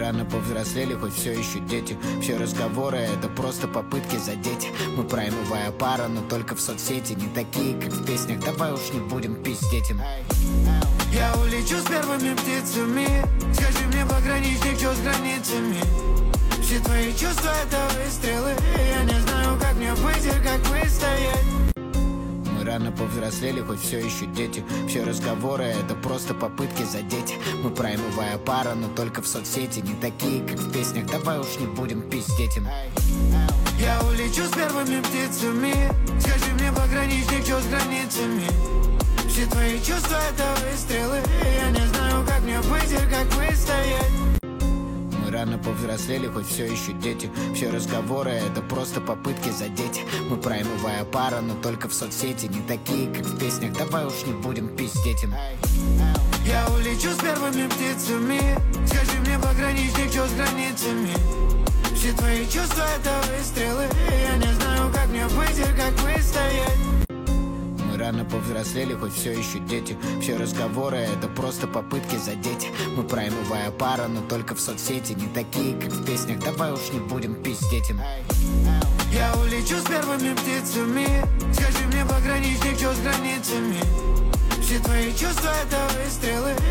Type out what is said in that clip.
рано повзрослели, хоть все еще дети. Все разговоры — это просто попытки задеть. Мы праймовая пара, но только в соцсети. Не такие, как в песнях, давай уж не будем пиздеть им. Я улечу с первыми птицами. Скажи мне, пограничник, что с границами? Все твои чувства — это выстрелы. Я не знаю, как мне быть и как выстоять. Мы рано повзрослели, хоть все еще дети. Все разговоры — это просто попытки задеть. Мы праймовая пара, но только в соцсети. Не такие, как в песнях, давай уж не будем пиздеть им. Я улечу с первыми птицами. Скажи мне, пограничник, что с границами? Все твои чувства — это выстрелы. Я не знаю, как мне быть и как выстоять. Мы рано повзрослели, хоть все еще дети. Все разговоры — это просто попытки задеть. Мы праймовая пара, но только в соцсети. Не такие, как в песнях, давай уж не будем пиздеть им. Я улечу с первыми птицами. Скажи мне, пограничник, что с границами? Все твои чувства — это выстрелы. Я не знаю, как мне быть и как выстоять. Мы рано повзрослели, хоть все еще дети. Все разговоры — это просто попытки задеть. Мы праймовая пара, но только в соцсети. Не такие, как в песнях, давай уж не будем пиздеть им. Я улечу с первыми птицами. Скажи мне, пограничник, что с границами? Все твои чувства — это выстрелы.